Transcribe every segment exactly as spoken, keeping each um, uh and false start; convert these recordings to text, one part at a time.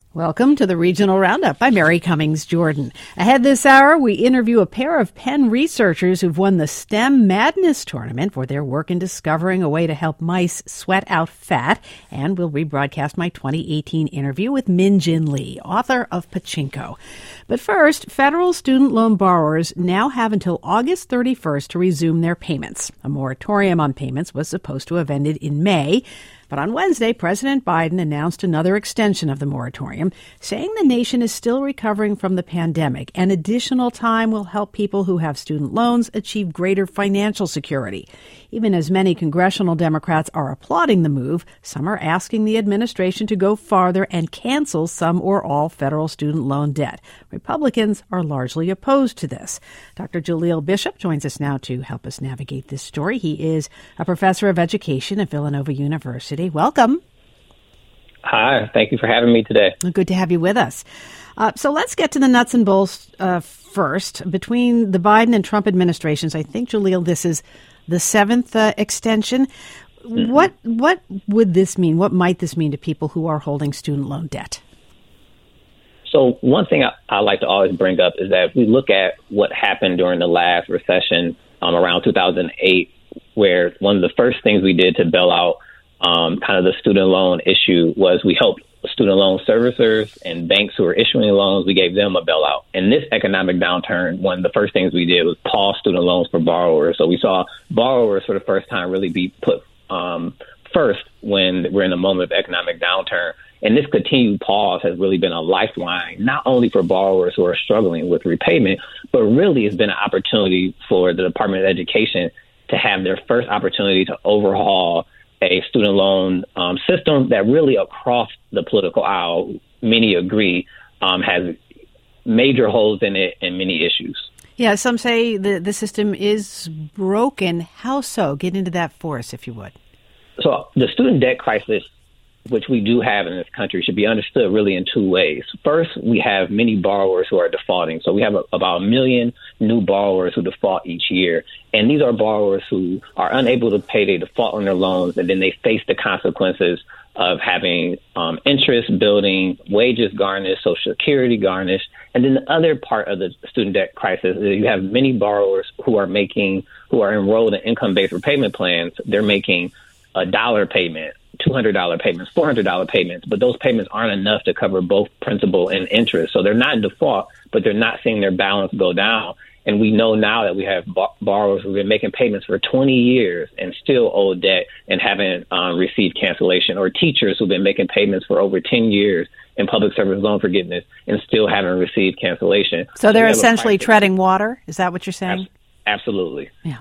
Welcome to the Regional Roundup. I'm Mary Cummings Jordan. Ahead this hour, we interview a pair of Penn researchers who've won the STEM Madness Tournament for their work in discovering a way to help mice sweat out fat. And we'll rebroadcast my twenty eighteen interview with Min-Jin Lee, author of Pachinko. But first, federal student loan borrowers now have until August thirty-first to resume their payments. A moratorium on payments was supposed to have ended in May. But on Wednesday, President Biden announced another extension of the moratorium, saying the nation is still recovering from the pandemic, and additional time will help people who have student loans achieve greater financial security. Even as many congressional Democrats are applauding the move, some are asking the administration to go farther and cancel some or all federal student loan debt. Republicans are largely opposed to this. Doctor Jaleel Bishop joins us now to help us navigate this story. He is a professor of education at Villanova University. Welcome. Hi, thank you for having me today. Good to have you with us. Uh, so let's get to the nuts and bolts uh, first. Between the Biden and Trump administrations, I think, Jaleel, this is the seventh uh, extension. Mm-hmm. What what would this mean? What might this mean to people who are holding student loan debt? So one thing I, I like to always bring up is that if we look at what happened during the last recession um, around two thousand eight, where one of the first things we did to bail out Um, kind of the student loan issue was we helped student loan servicers and banks who were issuing loans. We gave them a bailout. And this economic downturn, one of the first things we did was pause student loans for borrowers. So we saw borrowers for the first time really be put um, first when we're in a moment of economic downturn. And this continued pause has really been a lifeline, not only for borrowers who are struggling with repayment, but really it's been an opportunity for the Department of Education to have their first opportunity to overhaul a student loan um, system that really across the political aisle, many agree, um, has major holes in it and many issues. Yeah, some say the, the system is broken. How so? Get into that for us, if you would. So the student debt crisis, which we do have in this country, should be understood really in two ways. First, we have many borrowers who are defaulting. So we have a, about a million new borrowers who default each year. And these are borrowers who are unable to pay. They default on their loans, and then they face the consequences of having um, interest building, wages garnished, Social Security garnished. And then the other part of the student debt crisis is you have many borrowers who are making, who are enrolled in income-based repayment plans. They're making a dollar payment, two hundred dollars payments, four hundred dollars payments, but those payments aren't enough to cover both principal and interest. So they're not in default, but they're not seeing their balance go down. And we know now that we have bar- borrowers who've been making payments for twenty years and still owe debt and haven't um, received cancellation, or teachers who've been making payments for over ten years in public service loan forgiveness and still haven't received cancellation. So they're essentially treading water? Is that what you're saying? Absolutely. Yeah.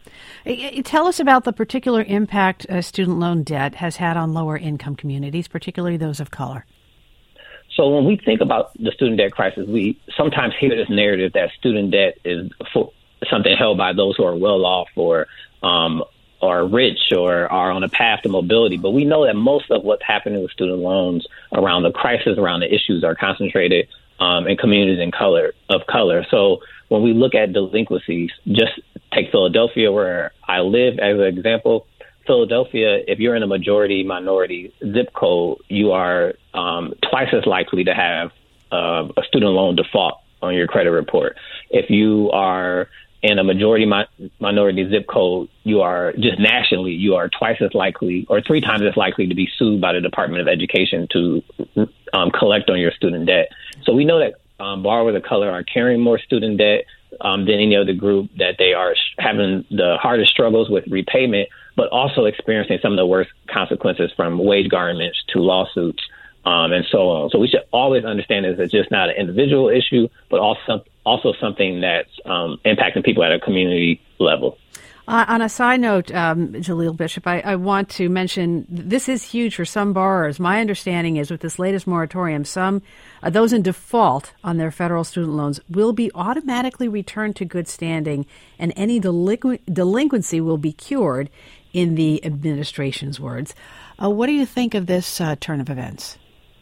Tell us about the particular impact uh, student loan debt has had on lower income communities, particularly those of color. So when we think about the student debt crisis, we sometimes hear this narrative that student debt is for something held by those who are well off or um, are rich or are on a path to mobility. But we know that most of what's happening with student loans around the crisis, around the issues, are concentrated um, in communities in color of color. So when we look at delinquencies, just take Philadelphia, where I live as an example. Philadelphia, if you're in a majority minority zip code, you are um, twice as likely to have uh, a student loan default on your credit report. If you are in a majority mi- minority zip code, you are just nationally, you are twice as likely or three times as likely to be sued by the Department of Education to um, collect on your student debt. So we know that um, borrowers of color are carrying more student debt um, than any other group, that they are sh- having the hardest struggles with repayment, but also experiencing some of the worst consequences, from wage garnishments to lawsuits um, and so on. So we should always understand this as just not an individual issue, but also also something that's um, impacting people at a community level. Uh, on a side note, um, Jaleel Bishop, I, I want to mention this is huge for some borrowers. My understanding is with this latest moratorium, some uh, those in default on their federal student loans will be automatically returned to good standing, and any delinqu- delinquency will be cured, in the administration's words. Uh, what do you think of this uh, turn of events?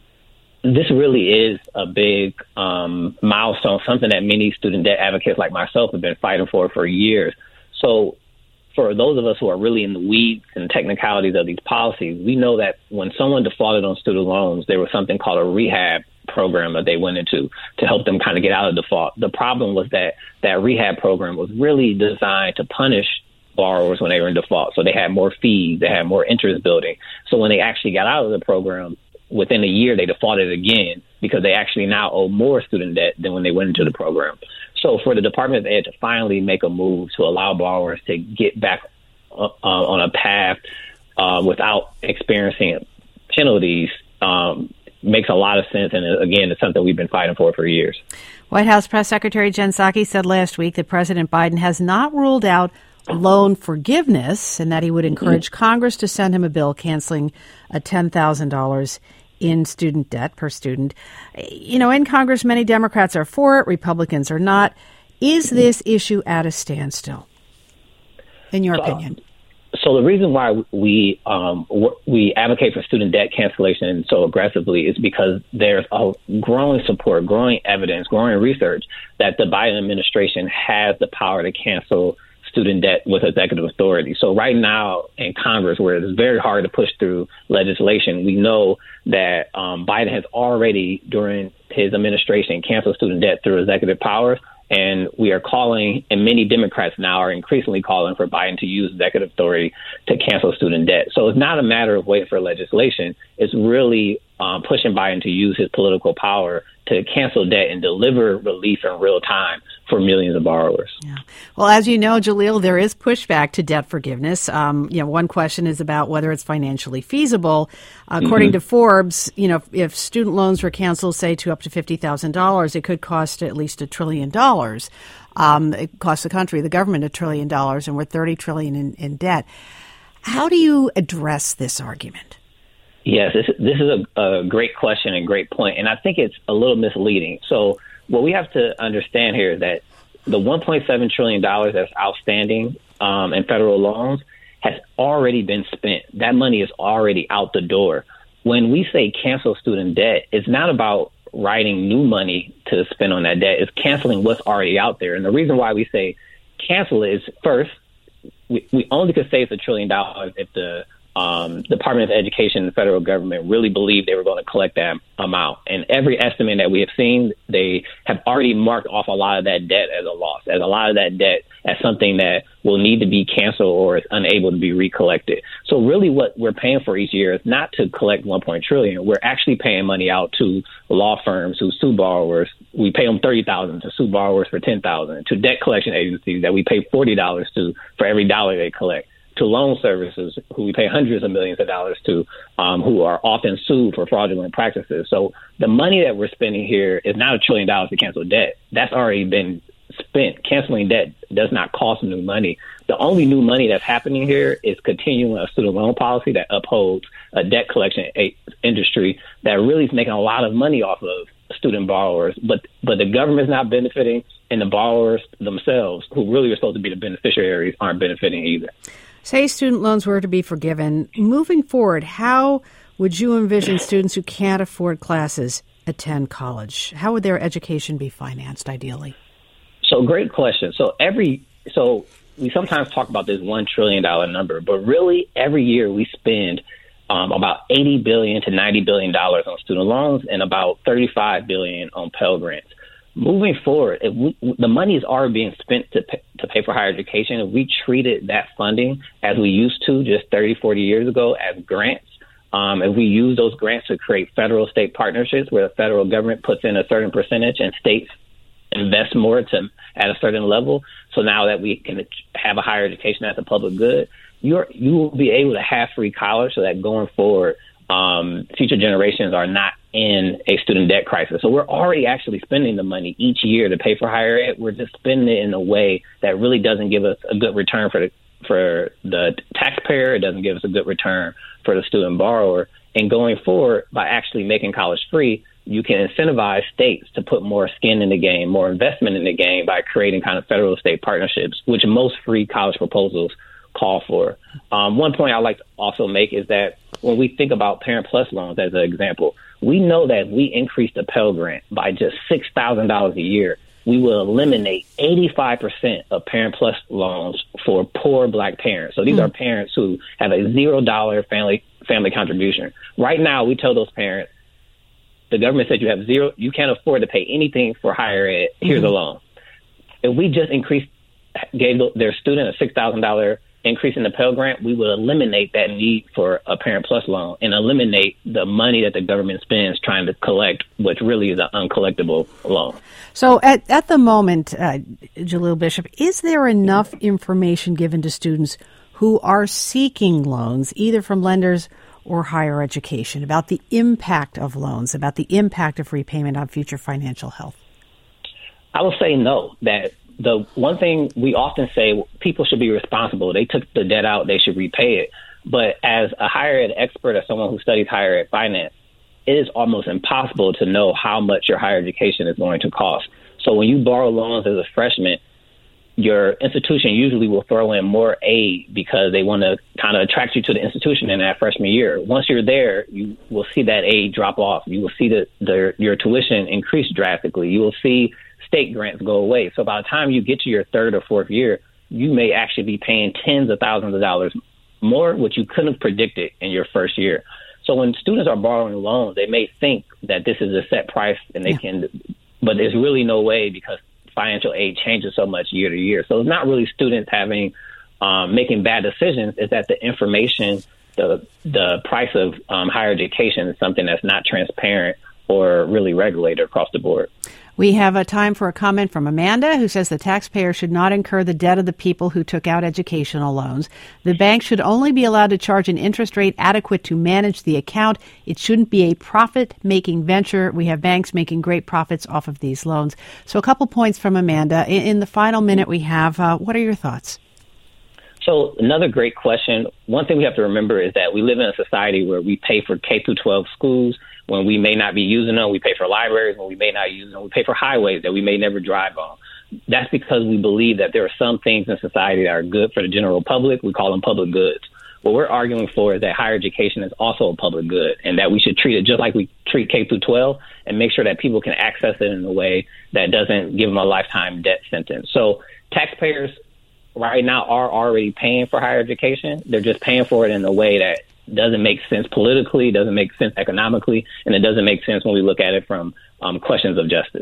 This really is a big um, milestone, something that many student debt advocates like myself have been fighting for for years. So for those of us who are really in the weeds and technicalities of these policies, we know that when someone defaulted on student loans, there was something called a rehab program that they went into to help them kind of get out of default. The problem was that that rehab program was really designed to punish borrowers when they were in default. So they had more fees, they had more interest building. So when they actually got out of the program, within a year, they defaulted again because they actually now owe more student debt than when they went into the program. So for the Department of Ed to finally make a move to allow borrowers to get back uh, on a path uh, without experiencing penalties um, makes a lot of sense. And again, it's something we've been fighting for for years. White House Press Secretary Jen Psaki said last week that President Biden has not ruled out loan forgiveness and that he would encourage mm-hmm. Congress to send him a bill canceling a ten thousand dollars in student debt per student. You know, in Congress, many Democrats are for it, Republicans are not. Is this issue at a standstill, in your so, opinion? So the reason why we um, we advocate for student debt cancellation so aggressively is because there's a growing support, growing evidence, growing research that the Biden administration has the power to cancel student debt with executive authority. So right now in Congress, where it's very hard to push through legislation, we know that um, Biden has already, during his administration, canceled student debt through executive powers. And we are calling, and many Democrats now are increasingly calling for Biden to use executive authority to cancel student debt. So it's not a matter of waiting for legislation. It's really um, pushing Biden to use his political power to cancel debt and deliver relief in real time for millions of borrowers. Yeah. Well, as you know, Jalil, there is pushback to debt forgiveness. Um, you know, one question is about whether it's financially feasible. According mm-hmm. to Forbes, you know, if, if student loans were canceled, say, to up to fifty thousand dollars, it could cost at least a trillion dollars. Um, it costs the country, the government, a trillion dollars, and we're thirty trillion dollars in, in debt. How do you address this argument? Yes, this, this is a, a great question and great point, and I think it's a little misleading. So what we have to understand here is that the one point seven trillion dollars that's outstanding um, in federal loans has already been spent. That money is already out the door. When we say cancel student debt, it's not about writing new money to spend on that debt. It's canceling what's already out there. And the reason why we say cancel is, first, we, we only could say it's a trillion dollars if the Um, Department of Education and the federal government really believed they were going to collect that amount. And every estimate that we have seen, they have already marked off a lot of that debt as a loss, as a lot of that debt as something that will need to be canceled or is unable to be recollected. So really what we're paying for each year is not to collect one point trillion dollars. We're actually paying money out to law firms who sue borrowers. We pay them thirty thousand dollars to sue borrowers for ten thousand dollars, to debt collection agencies that we pay forty dollars to for every dollar they collect, to loan services who we pay hundreds of millions of dollars to, um, who are often sued for fraudulent practices. So the money that we're spending here is not a trillion dollars to cancel debt. That's already been spent. Canceling debt does not cost new money. The only new money that's happening here is continuing a student loan policy that upholds a debt collection a- industry that really is making a lot of money off of student borrowers. But but the government's not benefiting, and the borrowers themselves, who really are supposed to be the beneficiaries, aren't benefiting either. Say student loans were to be forgiven. Moving forward, how would you envision students who can't afford classes attend college? How would their education be financed, ideally? So great question. So every so we sometimes talk about this one trillion dollars number, but really every year we spend um, about eighty billion dollars to ninety billion dollars on student loans and about thirty-five billion dollars on Pell Grants. Moving forward, if we, the money is already being spent to pay, to pay for higher education. If we treated that funding as we used to just thirty, forty years ago as grants, um, if we use those grants to create federal-state partnerships where the federal government puts in a certain percentage and states invest more to at a certain level, so now that we can have a higher education as a public good, you're, you will be able to have free college so that going forward, um, future generations are not in a student debt crisis. So we're already actually spending the money each year to pay for higher ed. We're just spending it in a way that really doesn't give us a good return for the for the taxpayer. It doesn't give us a good return for the student borrower. And going forward, by actually making college free, you can incentivize states to put more skin in the game, more investment in the game by creating kind of federal state partnerships, which most free college proposals call for. Um, one point I'd like to also make is that when we think about Parent Plus loans as an example, we know that if we increase the Pell Grant by just six thousand dollars a year, we will eliminate eighty-five percent of Parent Plus loans for poor Black parents. So these mm-hmm. are parents who have a zero dollar family family contribution. Right now, we tell those parents, the government said you have zero, you can't afford to pay anything for higher ed. Here's mm-hmm. a loan. If we just increased, gave their student a six thousand dollars increase in the Pell Grant, we would eliminate that need for a Parent Plus loan and eliminate the money that the government spends trying to collect, which really is an uncollectible loan. So at, at the moment, uh, Jaleel Bishop, is there enough information given to students who are seeking loans, either from lenders or higher education, about the impact of loans, about the impact of repayment on future financial health? I will say no, that the one thing we often say, people should be responsible. They took the debt out, they should repay it. But as a higher ed expert or someone who studies higher ed finance, it is almost impossible to know how much your higher education is going to cost. So when you borrow loans as a freshman, your institution usually will throw in more aid because they want to kind of attract you to the institution in that freshman year. Once you're there, you will see that aid drop off. You will see that the, your tuition increase drastically. You will see state grants go away. So by the time you get to your third or fourth year, you may actually be paying tens of thousands of dollars more, which you couldn't have predicted in your first year. So when students are borrowing loans, they may think that this is a set price and they yeah. can, but there's really no way because financial aid changes so much year to year. So it's not really students having, um, making bad decisions. It's that the information, the the price of um, higher education is something that's not transparent or really regulated across the board. We have a time for a comment from Amanda, who says the taxpayer should not incur the debt of the people who took out educational loans. The bank should only be allowed to charge an interest rate adequate to manage the account. It shouldn't be a profit-making venture. We have banks making great profits off of these loans. So a couple points from Amanda. In, in the final minute we have, uh, what are your thoughts? So another great question. One thing we have to remember is that we live in a society where we pay for K through twelve schools when we may not be using them. We pay for libraries when we may not use them. We pay for highways that we may never drive on. That's because we believe that there are some things in society that are good for the general public. We call them public goods. What we're arguing for is that higher education is also a public good and that we should treat it just like we treat K through twelve and make sure that people can access it in a way that doesn't give them a lifetime debt sentence. So taxpayers right now are already paying for higher education. They're just paying for it in a way that doesn't make sense politically, doesn't make sense economically, and it doesn't make sense when we look at it from um, questions of justice.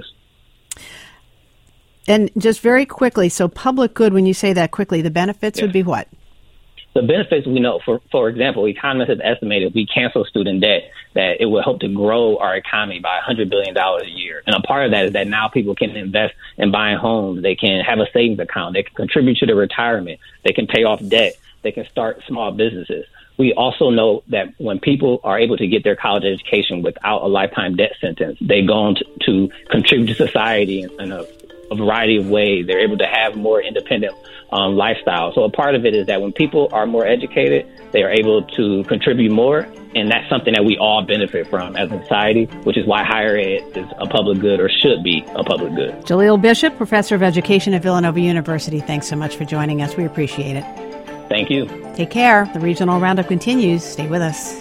And just very quickly, so public good, when you say that quickly, the benefits yes. would be what? The benefits we know, for for example, economists have estimated if we cancel student debt, that it will help to grow our economy by one hundred billion dollars a year. And a part of that is that now people can invest in buying homes. They can have a savings account. They can contribute to their retirement. They can pay off debt. They can start small businesses. We also know that when people are able to get their college education without a lifetime debt sentence, they go on to, to contribute to society in, in a, a variety of ways. They're able to have more independent um, lifestyle. So a part of it is that when people are more educated, they are able to contribute more. And that's something that we all benefit from as a society, which is why higher ed is a public good or should be a public good. Jaleel Bishop, Professor of Education at Villanova University, thanks so much for joining us. We appreciate it. Thank you. Take care. The Regional Roundup continues. Stay with us.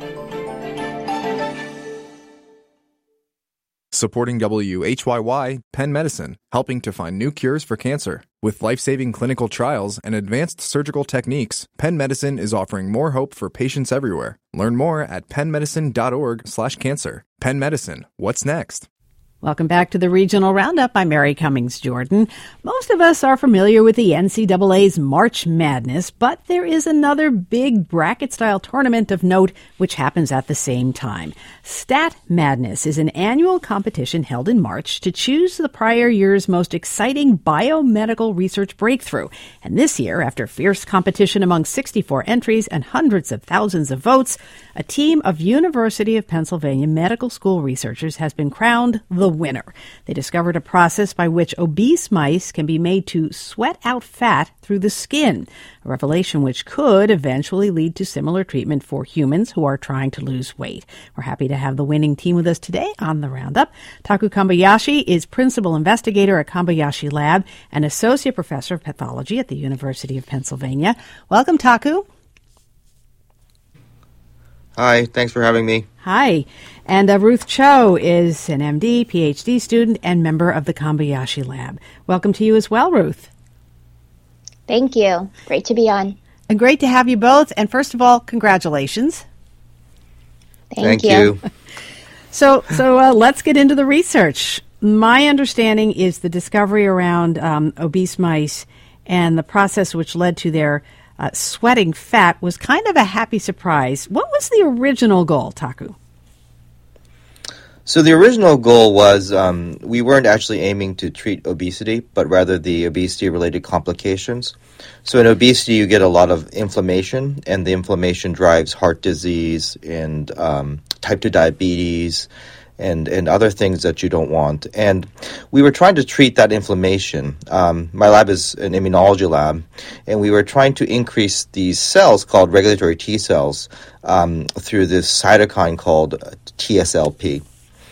Supporting W H Y Y, Penn Medicine, helping to find new cures for cancer. With life-saving clinical trials and advanced surgical techniques, Penn Medicine is offering more hope for patients everywhere. Learn more at pennmedicine.org slash cancer. Penn Medicine, what's next? Welcome back to the Regional Roundup. I'm Mary Cummings Jordan. Most of us are familiar with the N C double A's March Madness, but there is another big bracket-style tournament of note which happens at the same time. Stat Madness is an annual competition held in March to choose the prior year's most exciting biomedical research breakthrough. And this year, after fierce competition among sixty-four entries and hundreds of thousands of votes, a team of University of Pennsylvania medical school researchers has been crowned the winner. They discovered a process by which obese mice can be made to sweat out fat through the skin, a revelation which could eventually lead to similar treatment for humans who are trying to lose weight. We're happy to have the winning team with us today on the Roundup. Taku Kambayashi is principal investigator at Kambayashi Lab and associate professor of pathology at the University of Pennsylvania. Welcome, Taku. Hi, thanks for having me. Hi. And uh, Ruth Cho is an M D, P H D student, and member of the Kambayashi Lab. Welcome to you as well, Ruth. Thank you. Great to be on. And great to have you both. And first of all, congratulations. Thank, Thank you. you. So, so uh, let's get into the research. My understanding is the discovery around um, obese mice and the process which led to their uh, sweating fat was kind of a happy surprise. What was the original goal, Taku? So the original goal was um, we weren't actually aiming to treat obesity, but rather the obesity-related complications. So in obesity, you get a lot of inflammation, and the inflammation drives heart disease and um, type two diabetes and, and other things that you don't want. And we were trying to treat that inflammation. Um, my lab is an immunology lab, and we were trying to increase these cells called regulatory T cells um, through this cytokine called T S L P.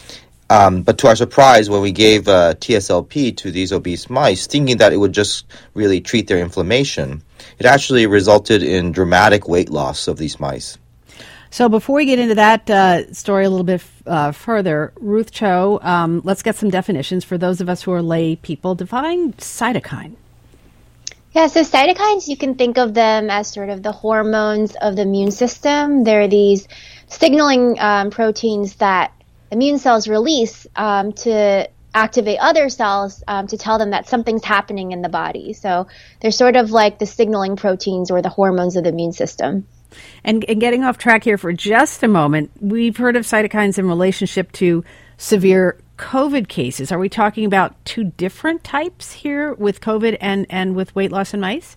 Um, but to our surprise, when we gave uh, T S L P to these obese mice, thinking that it would just really treat their inflammation, it actually resulted in dramatic weight loss of these mice. So before we get into that uh, story a little bit uh, further, Ruth Cho, um, let's get some definitions for those of us who are lay people. Define cytokine. Yeah, so cytokines, you can think of them as sort of the hormones of the immune system. They're these signaling um, proteins that immune cells release um, to activate other cells um, to tell them that something's happening in the body. So they're sort of like the signaling proteins or the hormones of the immune system. And, and getting off track here for just a moment, we've heard of cytokines in relationship to severe COVID cases. Are we talking about two different types here with COVID and, and with weight loss in mice?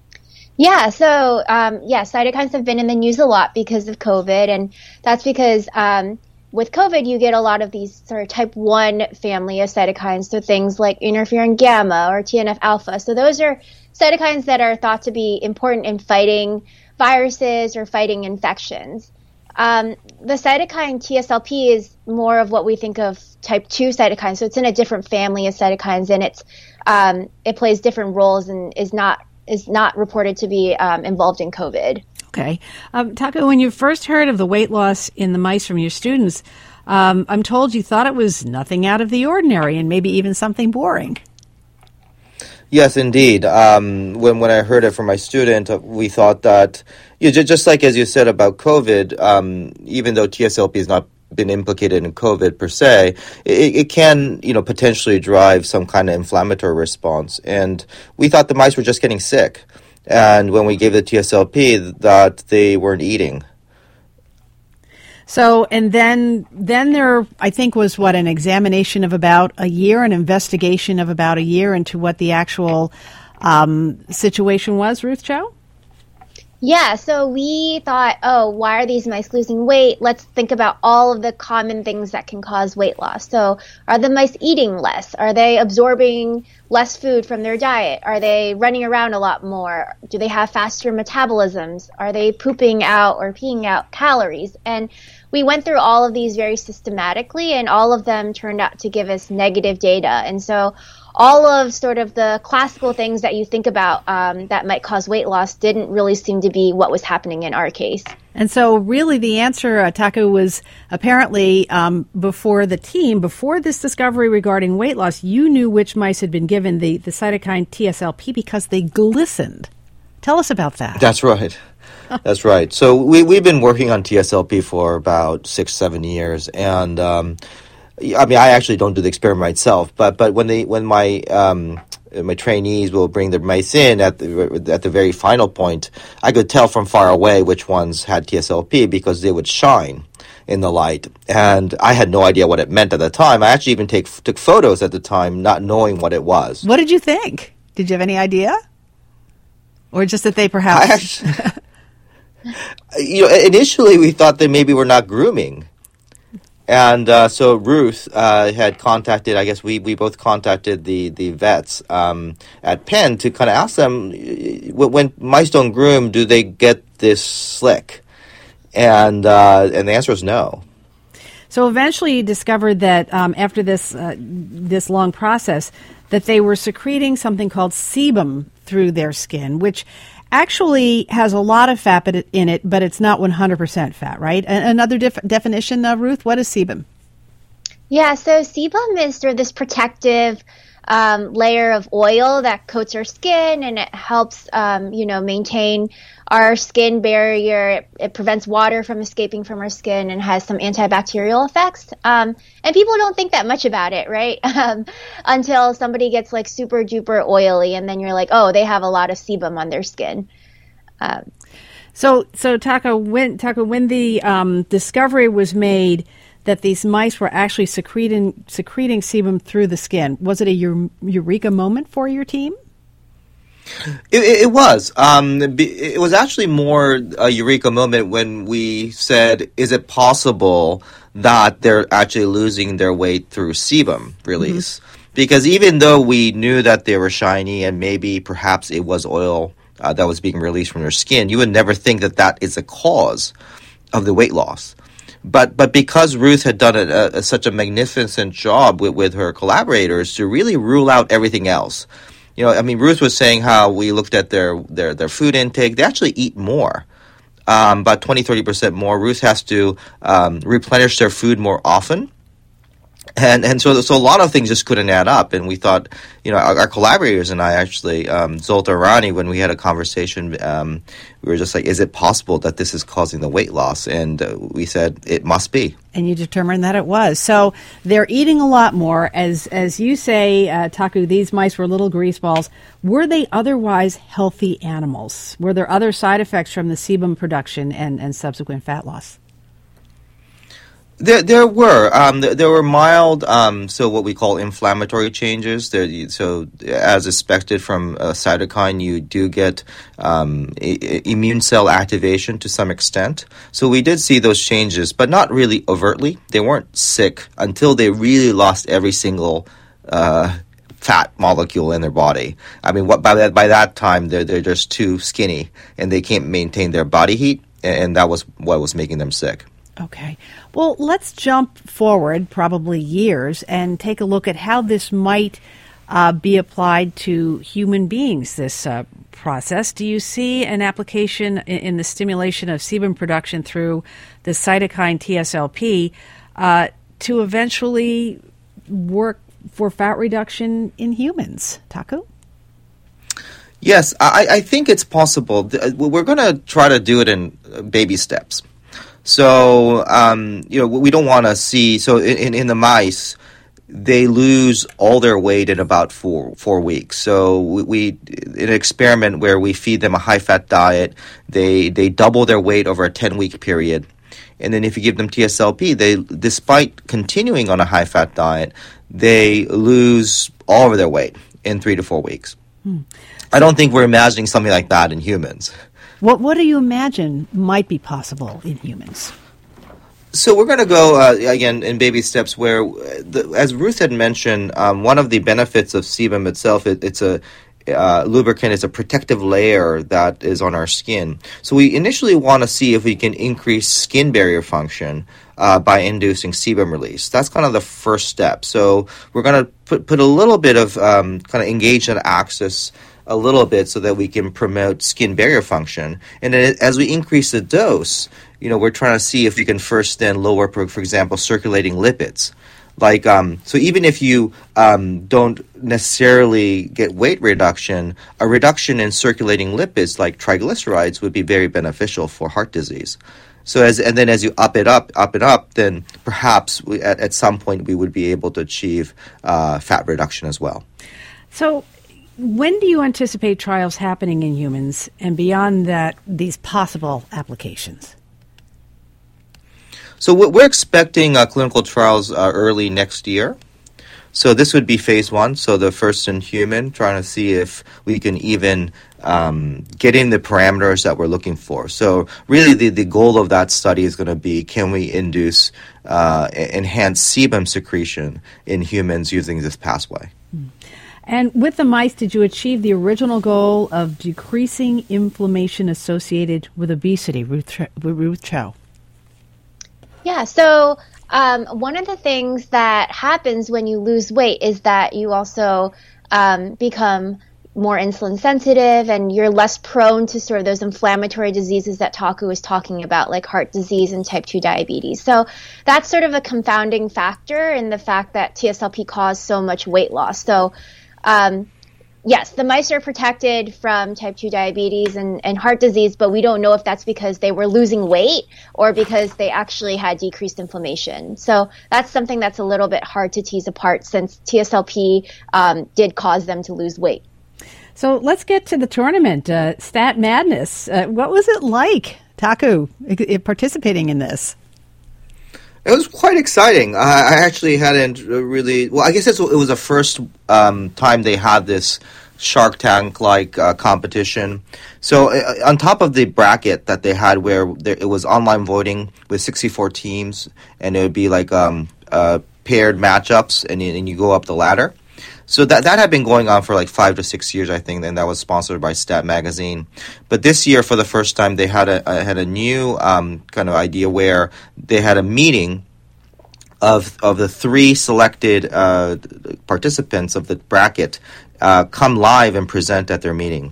Yeah, so um, yeah, cytokines have been in the news a lot because of COVID, and that's because um, with COVID, you get a lot of these sort of type one family of cytokines, so things like interferon gamma or T N F alpha. So those are cytokines that are thought to be important in fighting viruses or fighting infections. Um, the cytokine T S L P is more of what we think of type two cytokines, so it's in a different family of cytokines, and it's um, it plays different roles and is not is not reported to be um, involved in COVID. Okay. Um, Taku, when you first heard of the weight loss in the mice from your students, um, I'm told you thought it was nothing out of the ordinary and maybe even something boring. Yes, indeed. Um, when when I heard it from my student, uh, we thought that, you know, just like as you said about COVID, um, even though T S L P has not been implicated in COVID per se, it, it can, you know, potentially drive some kind of inflammatory response. And we thought the mice were just getting sick. And when we gave the T S L P, that they weren't eating. So, and then then there, I think, was what, an examination of about a year, an investigation of about a year into what the actual um, situation was, Ruth Cho? Yeah, so we thought, oh, why are these mice losing weight? Let's think about all of the common things that can cause weight loss. So are the mice eating less? Are they absorbing less food from their diet? Are they running around a lot more? Do they have faster metabolisms? Are they pooping out or peeing out calories? And we went through all of these very systematically, and all of them turned out to give us negative data. And so all of sort of the classical things that you think about um, that might cause weight loss didn't really seem to be what was happening in our case. And so really the answer, uh, Taku, was apparently um, before the team, before this discovery regarding weight loss, you knew which mice had been given the, the cytokine T S L P because they glistened. Tell us about that. That's right. That's right. So we, we've been working on T S L P for about six, seven years. And um, I mean, I actually don't do the experiment myself, but but when they when my um, my trainees will bring their mice in at the at the very final point, I could tell from far away which ones had T S L P because they would shine in the light, and I had no idea what it meant at the time. I actually even take took photos at the time, not knowing what it was. What did you think? Did you have any idea, or just that they perhaps? I actually, you know, initially we thought they maybe were not grooming. And uh, so Ruth uh, had contacted, I guess we, we both contacted the, the vets um, at Penn to kind of ask them, when mice don't groom, do they get this slick? And uh, and the answer is no. So eventually you discovered that um, after this uh, this long process, that they were secreting something called sebum through their skin, which actually has a lot of fat in it, but it's not one hundred percent fat, right? Another def- definition, uh, Ruth, what is sebum? Yeah, so sebum is sort of this protective um, layer of oil that coats our skin, and it helps, um, you know, maintain our skin barrier. It, it prevents water from escaping from our skin and has some antibacterial effects. Um, and people don't think that much about it, right? Um, until somebody gets like super duper oily, and then you're like, oh, they have a lot of sebum on their skin. Um, so, so Taco, when Taco, when the um, discovery was made that these mice were actually secreting secreting sebum through the skin, was it a eureka moment for your team? It, it was. Um, it was actually more a eureka moment when we said, is it possible that they're actually losing their weight through sebum release? Mm-hmm. Because even though we knew that they were shiny and maybe perhaps it was oil uh, that was being released from their skin, you would never think that that is a cause of the weight loss. But but because Ruth had done a, a, such a magnificent job with, with her collaborators to really rule out everything else. You know, I mean, Ruth was saying how we looked at their, their, their food intake. They actually eat more, um, about twenty, thirty percent more. Ruth has to um, replenish their food more often. And and so so a lot of things just couldn't add up. And we thought, you know, our, our collaborators and I actually, um, Zolta Rani, when we had a conversation, um, we were just like, is it possible that this is causing the weight loss? And uh, we said, it must be. And you determined that it was. So they're eating a lot more. As as you say, uh, Taku, these mice were little grease balls. Were they otherwise healthy animals? Were there other side effects from the sebum production and, and subsequent fat loss? There, there were. Um, there, there were mild, um, so what we call inflammatory changes. There, so, as expected from a cytokine, you do get um, I- immune cell activation to some extent. So we did see those changes, but not really overtly. They weren't sick until they really lost every single uh, fat molecule in their body. I mean, what, by that by that time, they're they're just too skinny and they can't maintain their body heat, and that was what was making them sick. Okay. Well, let's jump forward probably years and take a look at how this might uh, be applied to human beings, this uh, process. Do you see an application in, in the stimulation of sebum production through the cytokine T S L P uh, to eventually work for fat reduction in humans? Taku? Yes, I, I think it's possible. We're going to try to do it in baby steps. So, um, you know, we don't want to see, so in, in the mice, they lose all their weight in about four four weeks. So we, we in an experiment where we feed them a high-fat diet, they they double their weight over a ten-week period. And then if you give them T S L P, they, despite continuing on a high-fat diet, they lose all of their weight in three to four weeks. Hmm. I don't think we're imagining something like that in humans. What what do you imagine might be possible in humans? So we're going to go, uh, again, in baby steps where, the, as Ruth had mentioned, um, one of the benefits of sebum itself, it, it's a uh, lubricant, it's a protective layer that is on our skin. So we initially want to see if we can increase skin barrier function uh, by inducing sebum release. That's kind of the first step. So we're going to put, put a little bit of um, kind of engage that axis a little bit so that we can promote skin barrier function. And then as we increase the dose, you know, we're trying to see if we can first then lower, for, for example, circulating lipids. Like, um, so even if you um, don't necessarily get weight reduction, a reduction in circulating lipids like triglycerides would be very beneficial for heart disease. So as and then as you up it up, up it up, then perhaps we, at, at some point we would be able to achieve uh, fat reduction as well. So when do you anticipate trials happening in humans, and beyond that, these possible applications? So we're expecting uh, clinical trials uh, early next year. So this would be phase one, so the first in human, trying to see if we can even um, get in the parameters that we're looking for. So really the, the goal of that study is going to be, can we induce uh, enhanced sebum secretion in humans using this pathway? Hmm. And with the mice, did you achieve the original goal of decreasing inflammation associated with obesity, Ruth, Ruth Cho? Yeah, so um, one of the things that happens when you lose weight is that you also um, become more insulin sensitive and you're less prone to sort of those inflammatory diseases that Taku was talking about, like heart disease and type two diabetes. So that's sort of a confounding factor in the fact that T S L P caused so much weight loss. So um, yes, the mice are protected from type two diabetes and, and heart disease, but we don't know if that's because they were losing weight or because they actually had decreased inflammation. So that's something that's a little bit hard to tease apart since T S L P um, did cause them to lose weight. So let's get to the tournament, uh, Stat Madness. Uh, what was it like, Taku, participating in this? It was quite exciting. Uh, I actually hadn't really... Well, I guess it was the first um, time they had this Shark Tank-like uh, competition. So uh, on top of the bracket that they had where there, it was online voting with sixty-four teams, and it would be like um, uh, paired matchups, and, and you go up the ladder. So that that had been going on for like five to six years, I think, and that was sponsored by Stat Magazine. But this year, for the first time, they had a, a had a new um, kind of idea where they had a meeting of of the three selected uh, participants of the bracket uh, come live and present at their meeting.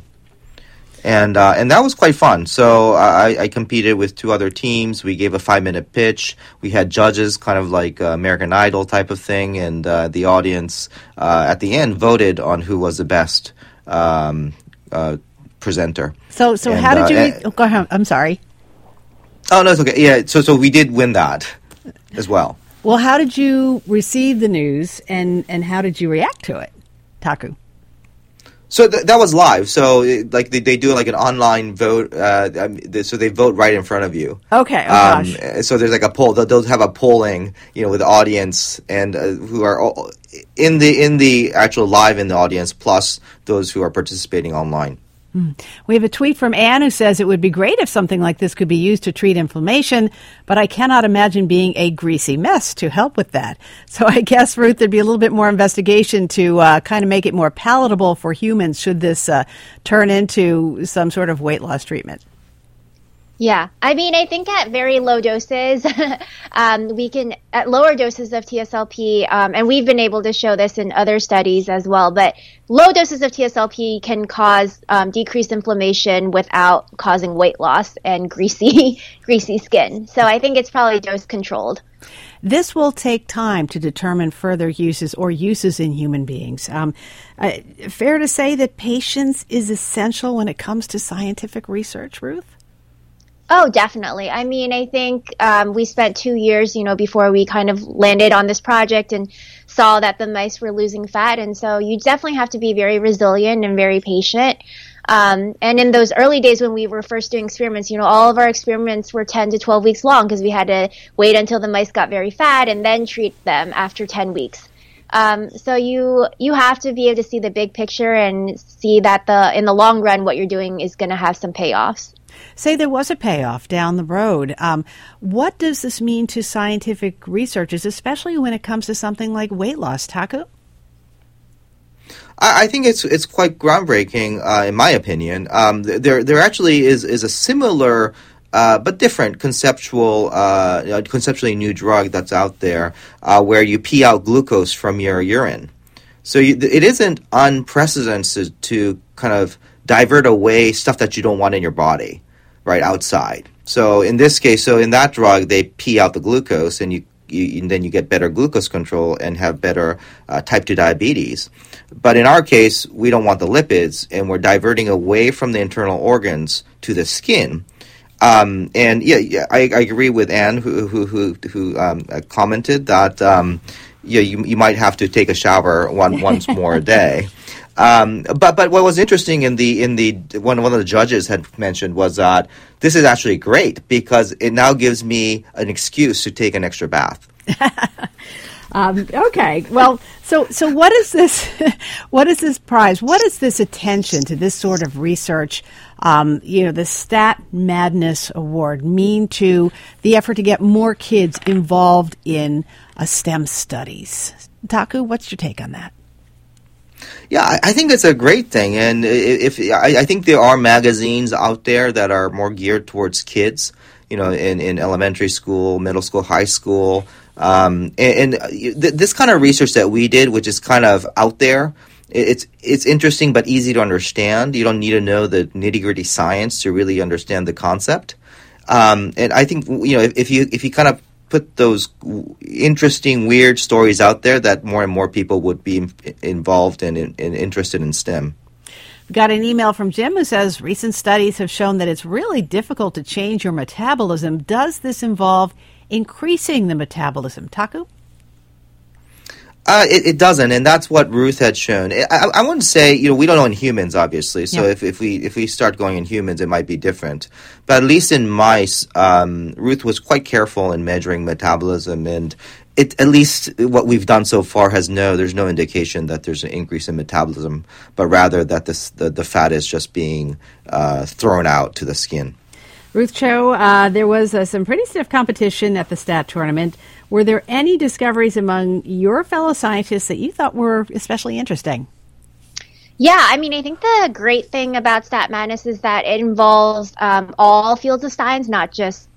And uh, and that was quite fun. So I, I competed with two other teams. We gave a five-minute pitch. We had judges, kind of like uh, American Idol type of thing, and uh, the audience uh, at the end voted on who was the best um, uh, presenter. So so and, how did you? Uh, Re- oh, go ahead. I'm sorry. Oh no, it's okay. Yeah. So so we did win that as well. Well, how did you receive the news, and and how did you react to it, Taku? So th- that was live. So it, like they, they do like an online vote. Uh, um, they, so they vote right in front of you. Okay. Oh, um, gosh. So there's like a poll. They'll, they'll have a polling, you know, with the audience and uh, who are all in the in the actual live in the audience, plus those who are participating online. We have a tweet from Anne who says it would be great if something like this could be used to treat inflammation, but I cannot imagine being a greasy mess to help with that. So I guess, Ruth, there'd be a little bit more investigation to uh, kind of make it more palatable for humans should this uh, turn into some sort of weight loss treatment. Yeah, I mean, I think at very low doses, um, we can, at lower doses of T S L P, um, and we've been able to show this in other studies as well, but low doses of T S L P can cause um, decreased inflammation without causing weight loss and greasy, greasy skin. So I think it's probably dose controlled. This will take time to determine further uses or uses in human beings. Um, uh, fair to say that patience is essential when it comes to scientific research, Ruth? Oh, definitely. I mean, I think um, we spent two years, you know, before we kind of landed on this project and saw that the mice were losing fat. And so you definitely have to be very resilient and very patient. Um, and in those early days when we were first doing experiments, you know, all of our experiments were ten to twelve weeks long because we had to wait until the mice got very fat and then treat them after ten weeks. Um, so you you have to be able to see the big picture and see that the in the long run what you're doing is going to have some payoffs. Say there was a payoff down the road. Um, what does this mean to scientific researchers, especially when it comes to something like weight loss, Taku? I, I think it's it's quite groundbreaking, uh, in my opinion. Um, there there actually is is a similar uh, but different conceptual, uh, conceptually new drug that's out there uh, where you pee out glucose from your urine. So you, it isn't unprecedented to kind of divert away stuff that you don't want in your body, right, outside. So in this case, so in that drug, they pee out the glucose, and you, you and then you get better glucose control and have better uh, type two diabetes. But in our case, we don't want the lipids, and we're diverting away from the internal organs to the skin. Um, and yeah, yeah I, I agree with Anne, who who who, who um, commented that um, yeah, you you might have to take a shower one once more a day. Um, but but what was interesting in the in the one one of the judges had mentioned was that this is actually great because it now gives me an excuse to take an extra bath. um, okay, well, so so what is this? What is this prize? What is this attention to this sort of research? Um, you know, the Stat Madness Award mean to the effort to get more kids involved in uh, STEM studies? Taku, what's your take on that? Yeah, I, I think it's a great thing, and if I, I think there are magazines out there that are more geared towards kids, you know, in, in elementary school, middle school, high school, um, and, and th- this kind of research that we did, which is kind of out there, it's it's interesting but easy to understand. You don't need to know the nitty-gritty science to really understand the concept. Um, and I think, you know, if, if you if you kind of put those interesting, weird stories out there, that more and more people would be involved and, and interested in STEM. We got an email from Jim who says, recent studies have shown that it's really difficult to change your metabolism. Does this involve increasing the metabolism? Taku? Uh, it, it doesn't, and that's what Ruth had shown. I, I wouldn't say, you know, we don't know in humans, obviously. So yeah. if, if we if we start going in humans, it might be different. But at least in mice, um, Ruth was quite careful in measuring metabolism, and it at least what we've done so far has no, there's no indication that there's an increase in metabolism, but rather that this the, the fat is just being uh, thrown out to the skin. Ruth Cho, uh, there was uh, some pretty stiff competition at the STAT tournament. Were there any discoveries among your fellow scientists that you thought were especially interesting? Yeah, I mean, I think the great thing about Stat Madness is that it involves um, all fields of science, not just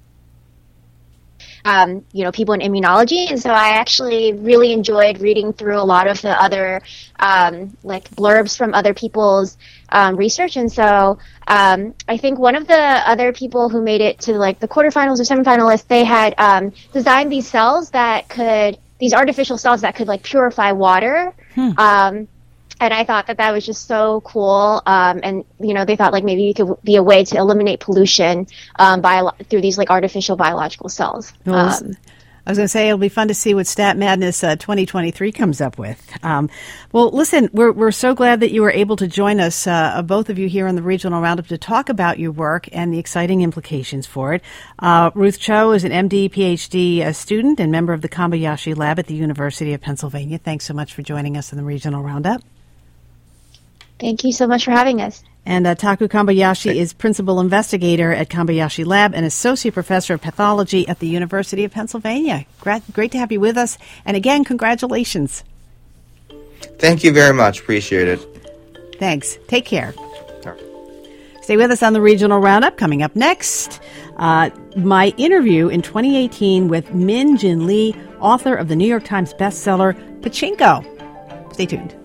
Um, you know, people in immunology. And so I actually really enjoyed reading through a lot of the other, um, like blurbs from other people's um, research. And so um, I think one of the other people who made it to like the quarterfinals or semifinalists, they had um, designed these cells that could, these artificial cells that could like purify water. Hmm. Um, And I thought that that was just so cool. Um, and, you know, they thought like maybe it could be a way to eliminate pollution um, bio- through these like artificial biological cells. Well, um, I was going to say it'll be fun to see what Stat Madness uh, twenty twenty-three comes up with. Um, well, listen, we're we're so glad that you were able to join us, uh, both of you here on the Regional Roundup, to talk about your work and the exciting implications for it. Uh, Ruth Cho is an M D, P H D uh, student and member of the Kobayashi Lab at the University of Pennsylvania. Thanks so much for joining us in the Regional Roundup. Thank you so much for having us. And uh, Taku Kobayashi is principal investigator at Kobayashi Lab and associate professor of pathology at the University of Pennsylvania. Great, great to have you with us. And again, congratulations. Thank you very much. Appreciate it. Thanks. Take care. Stay with us on the Regional Roundup. Coming up next, uh, my interview in twenty eighteen with Min Jin Lee, author of the New York Times bestseller, Pachinko. Stay tuned.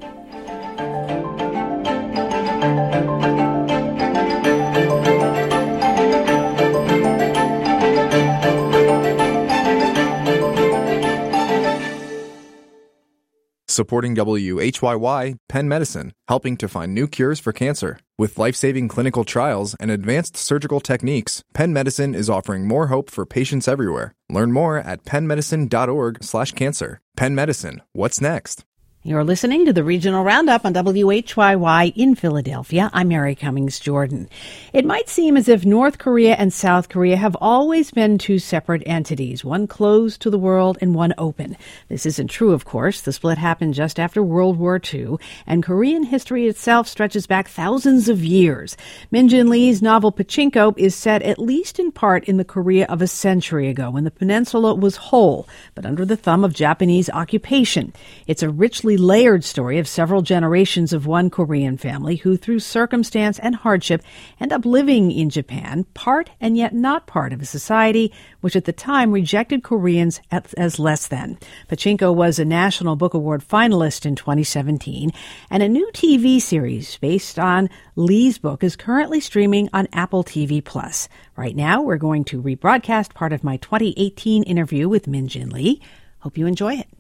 Supporting W H Y Y, Penn Medicine, helping to find new cures for cancer. With life-saving clinical trials and advanced surgical techniques, Penn Medicine is offering more hope for patients everywhere. Learn more at pennmedicine.org slash cancer. Penn Medicine, what's next? You're listening to the Regional Roundup on W H Y Y in Philadelphia. I'm Mary Cummings Jordan. It might seem as if North Korea and South Korea have always been two separate entities, one closed to the world and one open. This isn't true, of course. The split happened just after World War Two, and Korean history itself stretches back thousands of years. Min Jin Lee's novel Pachinko is set at least in part in the Korea of a century ago, when the peninsula was whole, but under the thumb of Japanese occupation. It's a richly layered story of several generations of one Korean family who, through circumstance and hardship, end up living in Japan, part and yet not part of a society which at the time rejected Koreans as, as less than. Pachinko was a National Book Award finalist in twenty seventeen, and a new T V series based on Lee's book is currently streaming on Apple T V Plus. Right now, we're going to rebroadcast part of my twenty eighteen interview with Min Jin Lee. Hope you enjoy it.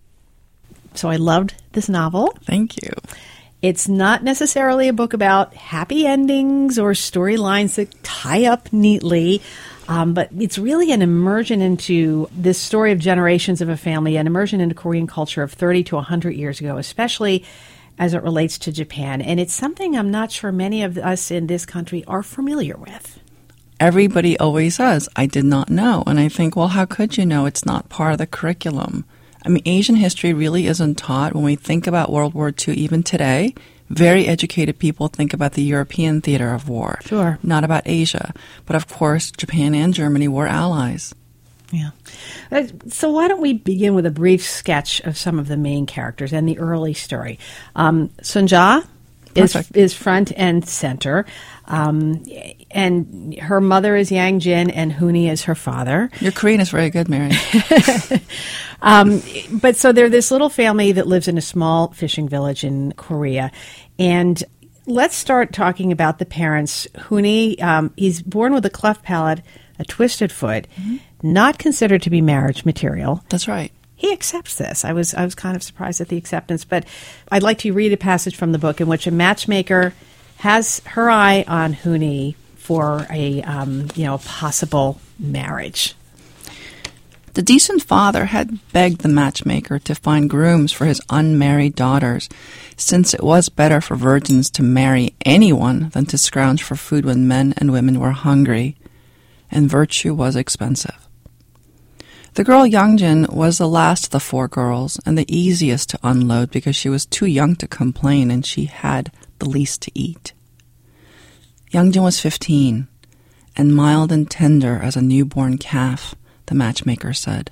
So I loved this novel. Thank you. It's not necessarily a book about happy endings or storylines that tie up neatly, um, but it's really an immersion into this story of generations of a family, an immersion into Korean culture of thirty to one hundred years ago, especially as it relates to Japan. And it's something I'm not sure many of us in this country are familiar with. Everybody always says, I did not know. And I think, well, how could you know? It's not part of the curriculum. I mean, Asian history really isn't taught. When we think about World War Two, even today, very educated people think about the European theater of war. Sure. Not about Asia. But of course, Japan and Germany were allies. Yeah. Uh, so why don't we begin with a brief sketch of some of the main characters and the early story. Um, Sunja is, is front and center. Um, and her mother is Yang Jin, and Hooni is her father. Your Korean is very good, Mary. um, but so they're this little family that lives in a small fishing village in Korea. And let's start talking about the parents. Hooni, um, he's born with a cleft palate, a twisted foot, mm-hmm. not considered to be marriage material. That's right. He accepts this. I was I was kind of surprised at the acceptance, but I'd like to read a passage from the book in which a matchmaker has her eye on Hooni for a um, you know a possible marriage. The decent father had begged the matchmaker to find grooms for his unmarried daughters, since it was better for virgins to marry anyone than to scrounge for food when men and women were hungry, and virtue was expensive. The girl Yangjin was the last of the four girls and the easiest to unload because she was too young to complain and she had the least to eat. Yangjin was fifteen and mild and tender as a newborn calf, the matchmaker said.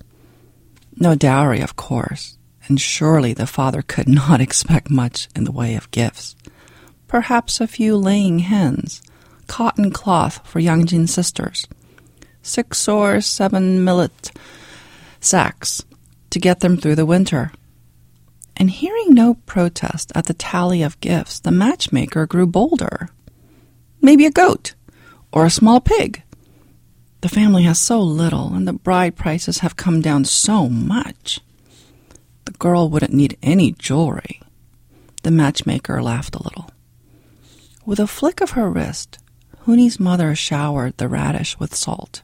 No dowry, of course, and surely the father could not expect much in the way of gifts. Perhaps a few laying hens, cotton cloth for Yangjin's sisters, six or seven millet sacks to get them through the winter. And hearing no protest at the tally of gifts, the matchmaker grew bolder. Maybe a goat or a small pig. The family has so little, and the bride prices have come down so much. The girl wouldn't need any jewelry. The matchmaker laughed a little. With a flick of her wrist, Hooni's mother showered the radish with salt.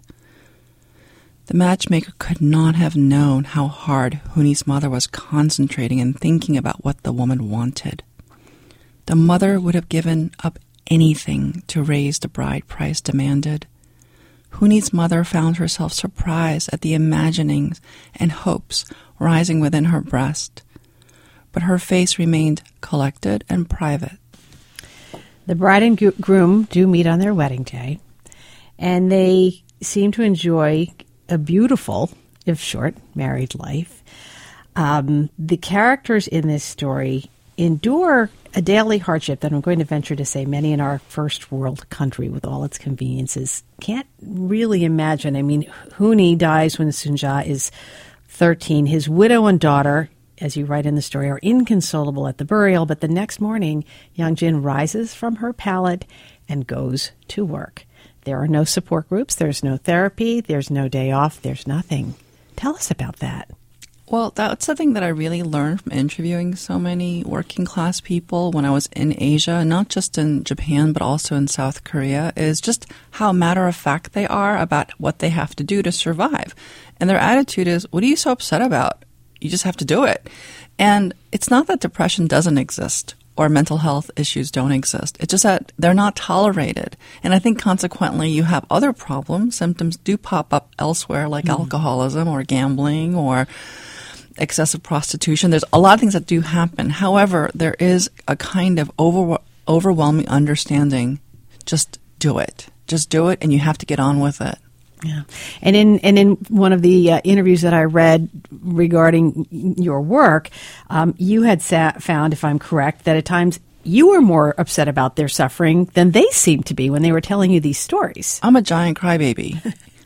The matchmaker could not have known how hard Hooni's mother was concentrating and thinking about what the woman wanted. The mother would have given up anything to raise the bride price demanded. Hooni's mother found herself surprised at the imaginings and hopes rising within her breast, but her face remained collected and private. The bride and groom do meet on their wedding day, and they seem to enjoy a beautiful, if short, married life. Um, the characters in this story endure a daily hardship that I'm going to venture to say many in our first world country with all its conveniences can't really imagine. I mean, Hooni dies when Sunja is thirteen. His widow and daughter, as you write in the story, are inconsolable at the burial, but the next morning, Yangjin rises from her pallet and goes to work. There are no support groups, there's no therapy, there's no day off, there's nothing. Tell us about that. Well, that's something that I really learned from interviewing so many working class people when I was in Asia, not just in Japan, but also in South Korea, is just how matter of fact they are about what they have to do to survive. And their attitude is, what are you so upset about? You just have to do it. And it's not that depression doesn't exist or mental health issues don't exist. It's just that they're not tolerated. And I think consequently you have other problems. Symptoms do pop up elsewhere, like mm-hmm. alcoholism or gambling or excessive prostitution. There's a lot of things that do happen. However, there is a kind of over, overwhelming understanding. Just do it. Just do it, and you have to get on with it. Yeah. And in and in one of the uh, interviews that I read regarding your work, um, you had sa- found, if I'm correct, that at times you were more upset about their suffering than they seemed to be when they were telling you these stories. I'm a giant crybaby.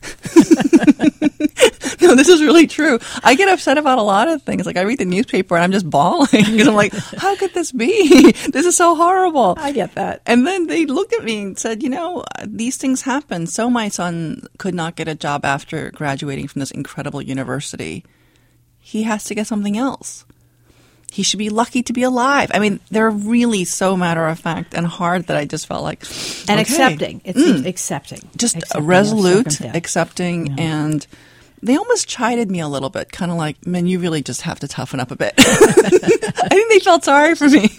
No, this is really true. I get upset about a lot of things. Like I read the newspaper and I'm just bawling because I'm like, how could this be? This is so horrible. I get that. And then they looked at me and said, you know, these things happen. So my son could not get a job after graduating from this incredible university. He has to get something else. He should be lucky to be alive. I mean, they're really so matter of fact and hard that I just felt like, and okay. accepting. It's mm. accepting. Just accepting resolute, accepting, yeah. and they almost chided me a little bit, kind of like, man, you really just have to toughen up a bit. I think they felt sorry for me.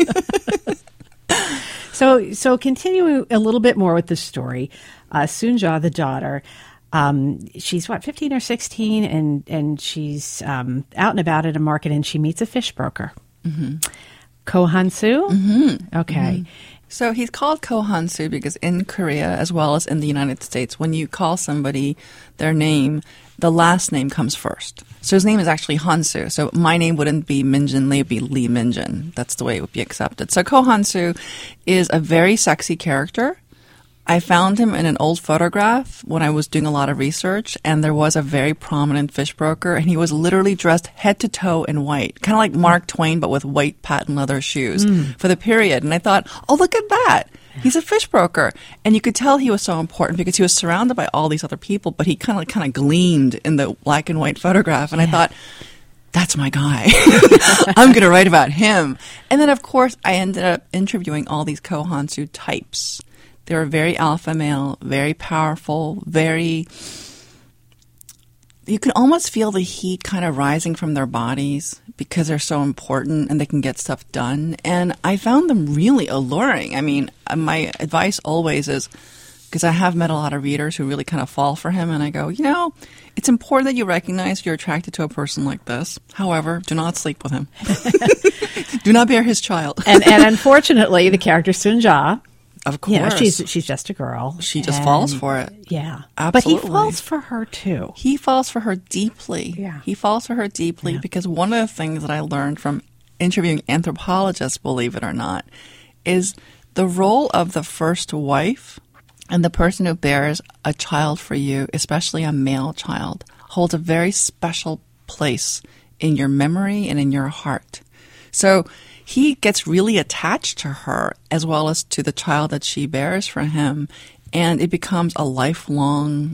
so, so continuing a little bit more with the story, uh, Sunja, the daughter, Um, she's what, fifteen or sixteen, and, and she's um, out and about at a market, and she meets a fish broker. Mm-hmm. Ko Han-soo? Mm-hmm. Okay. Mm-hmm. So he's called Ko Han-soo because in Korea, as well as in the United States, when you call somebody their name, the last name comes first. So his name is actually Han-soo. So my name wouldn't be Min-jin Lee, it would be Lee Min-jin. That's the way it would be accepted. So Ko Han-soo is a very sexy character. I found him in an old photograph when I was doing a lot of research, and there was a very prominent fish broker, and he was literally dressed head to toe in white, kind of like Mark Twain, but with white patent leather shoes mm. for the period. And I thought, oh, look at that. He's a fish broker. And you could tell he was so important because he was surrounded by all these other people, but he kind of kind of gleamed in the black and white photograph. And yeah. I thought, that's my guy. I'm going to write about him. And then, of course, I ended up interviewing all these Kohansu types. They were very alpha male, very powerful, very... You can almost feel the heat kind of rising from their bodies because they're so important and they can get stuff done. And I found them really alluring. I mean, my advice always is, because I have met a lot of readers who really kind of fall for him, and I go, you know, it's important that you recognize you're attracted to a person like this. However, do not sleep with him. Do not bear his child. and, and unfortunately, the character Sun-ja, of course, you know, she's she's just a girl. She just falls for it. Yeah, absolutely. But he falls for her too. He falls for her deeply. Yeah, he falls for her deeply yeah. because one of the things that I learned from interviewing anthropologists, believe it or not, is the role of the first wife and the person who bears a child for you, especially a male child, holds a very special place in your memory and in your heart. So he gets really attached to her as well as to the child that she bears for him, and it becomes a lifelong,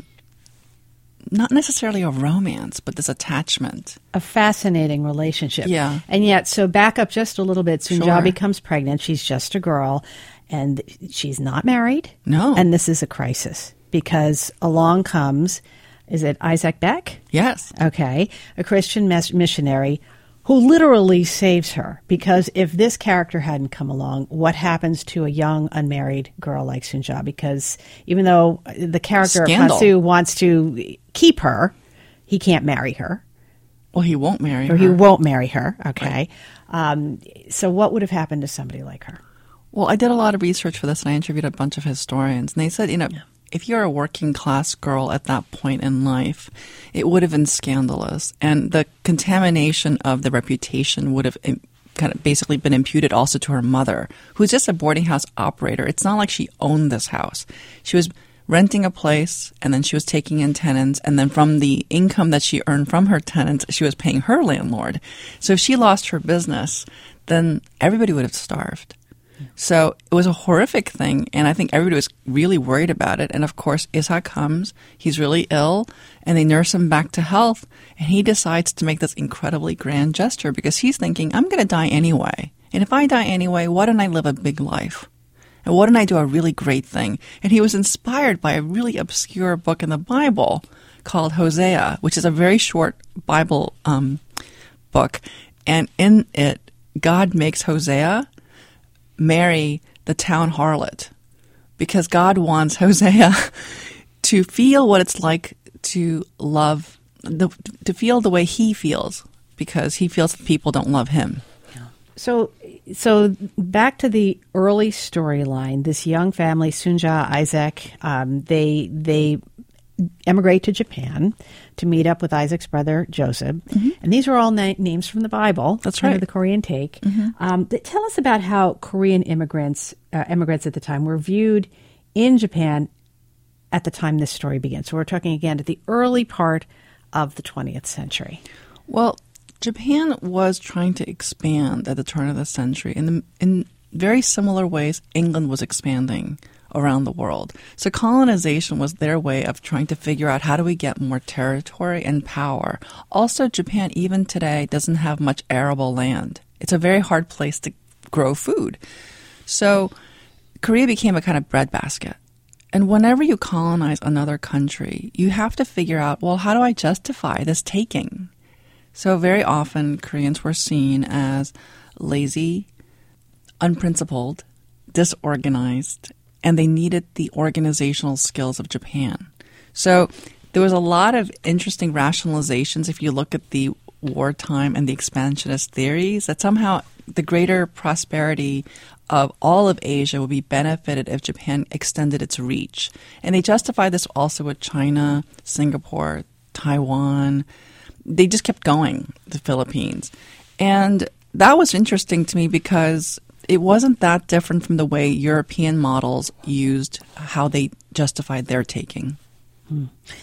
not necessarily a romance, but this attachment. A fascinating relationship. Yeah. And yet, so back up just a little bit, Sun-ja sure. becomes pregnant. She's just a girl, and she's not married. No. And this is a crisis because along comes, is it Isaac Beck? Yes. Okay. A Christian mes- missionary who literally saves her, because if this character hadn't come along, what happens to a young unmarried girl like Sun-ja? Because even though the character of Hansu wants to keep her, he can't marry her. Well, he won't marry or her. Or he won't marry her, okay. Right. Um, so what would have happened to somebody like her? Well, I did a lot of research for this, and I interviewed a bunch of historians, and they said, you know, yeah. if you're a working class girl at that point in life, it would have been scandalous. And the contamination of the reputation would have kind of basically been imputed also to her mother, who's just a boarding house operator. It's not like she owned this house. She was renting a place, and then she was taking in tenants, and then from the income that she earned from her tenants, she was paying her landlord. So if she lost her business, then everybody would have starved. So it was a horrific thing, and I think everybody was really worried about it. And of course, Ishak comes, he's really ill, and they nurse him back to health, and he decides to make this incredibly grand gesture because he's thinking, I'm going to die anyway. And if I die anyway, why don't I live a big life? And why don't I do a really great thing? And he was inspired by a really obscure book in the Bible called Hosea, which is a very short Bible um, book. And in it, God makes Hosea marry the town harlot because God wants Hosea to feel what it's like to love, the, to feel the way he feels because he feels that people don't love him. So, so back to the early storyline, this young family, Sun-ja, Isaac, um, they they emigrate to Japan to meet up with Isaac's brother, Joseph. Mm-hmm. And these are all na- names from the Bible. That's kind right. of the Korean take. Mm-hmm. Um, but tell us about how Korean immigrants, uh, immigrants at the time were viewed in Japan at the time this story begins. So we're talking again at the early part of the twentieth century. Well, Japan was trying to expand at the turn of the century. In, the, in very similar ways, England was expanding around the world. So colonization was their way of trying to figure out how do we get more territory and power. Also, Japan, even today, doesn't have much arable land. It's a very hard place to grow food. So Korea became a kind of breadbasket. And whenever you colonize another country, you have to figure out, well, how do I justify this taking? So very often, Koreans were seen as lazy, unprincipled, disorganized, and they needed the organizational skills of Japan. So there was a lot of interesting rationalizations if you look at the wartime and the expansionist theories that somehow the greater prosperity of all of Asia would be benefited if Japan extended its reach. And they justify this also with China, Singapore, Taiwan. They just kept going, the Philippines. And that was interesting to me because it wasn't that different from the way European models used how they justified their taking. Hmm.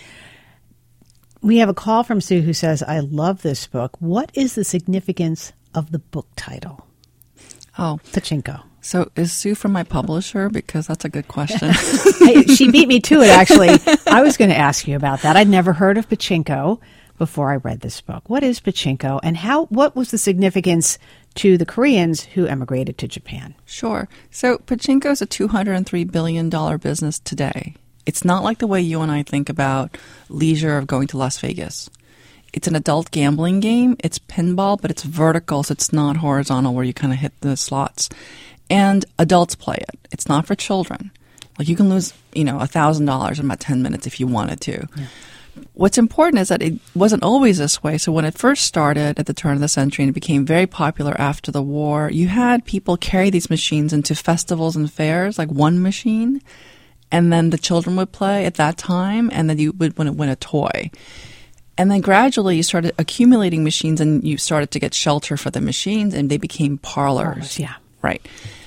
We have a call from Sue who says, I love this book. What is the significance of the book title? Oh. Pachinko. So is Sue from my publisher? Because that's a good question. She beat me to it, actually. I was going to ask you about that. I'd never heard of pachinko before I read this book. What is pachinko, and how? What was the significance to the Koreans who emigrated to Japan? Sure. So pachinko is a two hundred three billion dollars business today. It's not like the way you and I think about leisure of going to Las Vegas. It's an adult gambling game. It's pinball, but it's vertical, so it's not horizontal where you kind of hit the slots. And adults play it. It's not for children. Like you can lose, you know, one thousand dollars in about ten minutes if you wanted to. Yeah. What's important is that it wasn't always this way. So when it first started at the turn of the century and it became very popular after the war, you had people carry these machines into festivals and fairs, like one machine, and then the children would play at that time, and then you would win, win a toy. And then gradually you started accumulating machines, and you started to get shelter for the machines, and they became parlors. Parlors, yeah. Right.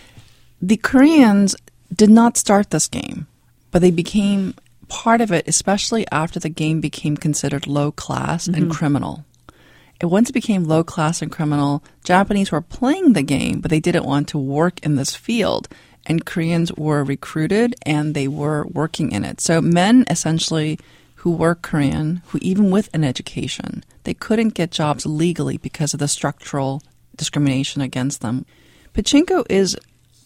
The Koreans did not start this game, but they became part of it, especially after the game became considered low class mm-hmm. and criminal. And once it became low class and criminal, Japanese were playing the game, but they didn't want to work in this field. And Koreans were recruited, and they were working in it. So men, essentially, who were Korean, who even with an education, they couldn't get jobs legally because of the structural discrimination against them. Pachinko is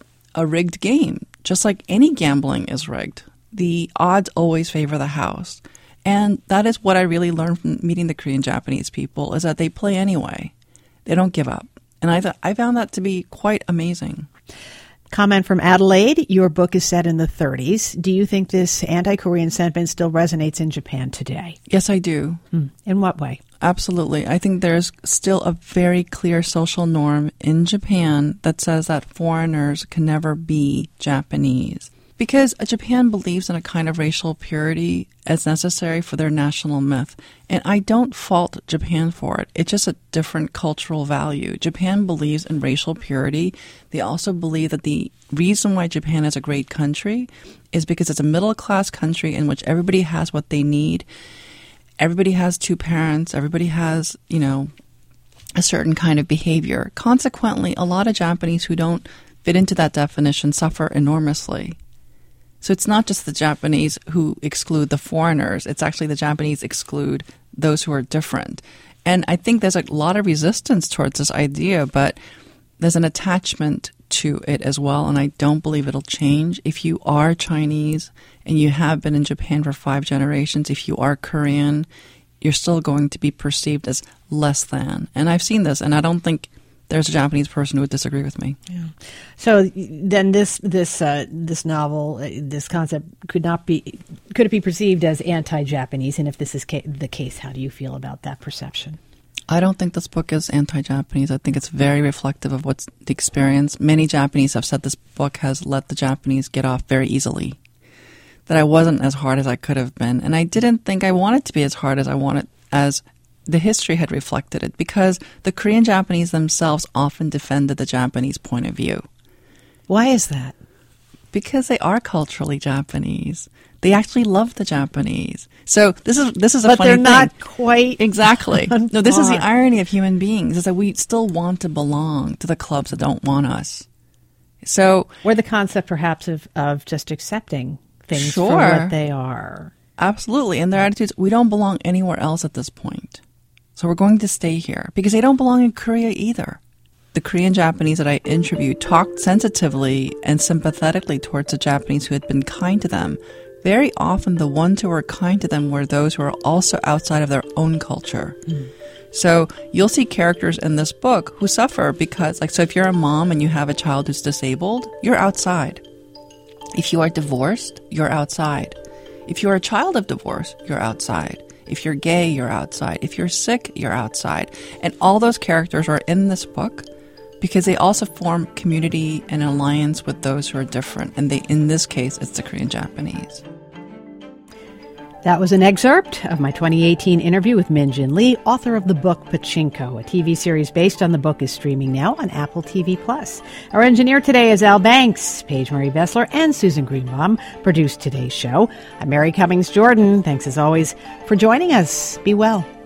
a rigged game, just like any gambling is rigged. The odds always favor the house. And that is what I really learned from meeting the Korean Japanese people, is that they play anyway. They don't give up. And I th- I found that to be quite amazing. Comment from Adelaide. Your book is set in the thirties. Do you think this anti-Korean sentiment still resonates in Japan today? Yes, I do. Hmm. In what way? Absolutely. I think there's still a very clear social norm in Japan that says that foreigners can never be Japanese. Because Japan believes in a kind of racial purity as necessary for their national myth. And I don't fault Japan for it. It's just a different cultural value. Japan believes in racial purity. They also believe that the reason why Japan is a great country is because it's a middle-class country in which everybody has what they need. Everybody has two parents. Everybody has, you know, a certain kind of behavior. Consequently, a lot of Japanese who don't fit into that definition suffer enormously. So it's not just the Japanese who exclude the foreigners. It's actually the Japanese exclude those who are different. And I think there's a lot of resistance towards this idea, but there's an attachment to it as well, and I don't believe it'll change. If you are Chinese and you have been in Japan for five generations, if you are Korean, you're still going to be perceived as less than. And I've seen this, and I don't think there's a Japanese person who would disagree with me. Yeah. So then this this uh, this novel, uh, this concept could not be, could it be perceived as anti-Japanese? And if this is ca- the case, how do you feel about that perception? I don't think this book is anti-Japanese. I think it's very reflective of what's the experience. Many Japanese have said this book has let the Japanese get off very easily, that I wasn't as hard as I could have been. And I didn't think I wanted to be as hard as I wanted, as the history had reflected it, because the Korean Japanese themselves often defended the Japanese point of view. Why is that? Because they are culturally Japanese. They actually love the Japanese. So this is this is a but funny thing. But they're not quite exactly. No, this is the irony of human beings, is that we still want to belong to the clubs that don't want us. So, or the concept perhaps of, of just accepting things sure, for what they are. Absolutely. And their attitudes, we don't belong anywhere else at this point. So we're going to stay here, because they don't belong in Korea either. The Korean Japanese that I interviewed talked sensitively and sympathetically towards the Japanese who had been kind to them. Very often the ones who were kind to them were those who are also outside of their own culture. Mm. So you'll see characters in this book who suffer because, like, so if you're a mom and you have a child who's disabled, you're outside. If you are divorced, you're outside. If you're a child of divorce, you're outside. If you're gay, you're outside. If you're sick, you're outside. And all those characters are in this book because they also form community and alliance with those who are different. And they, in this case, it's the Korean Japanese. That was an excerpt of my twenty eighteen interview with Min-Jin Lee, author of the book Pachinko. A T V series based on the book is streaming now on Apple T V Plus. Our engineer today is Al Banks. Paige Marie Bessler and Susan Greenbaum produced today's show. I'm Mary Cummings Jordan. Thanks as always for joining us. Be well.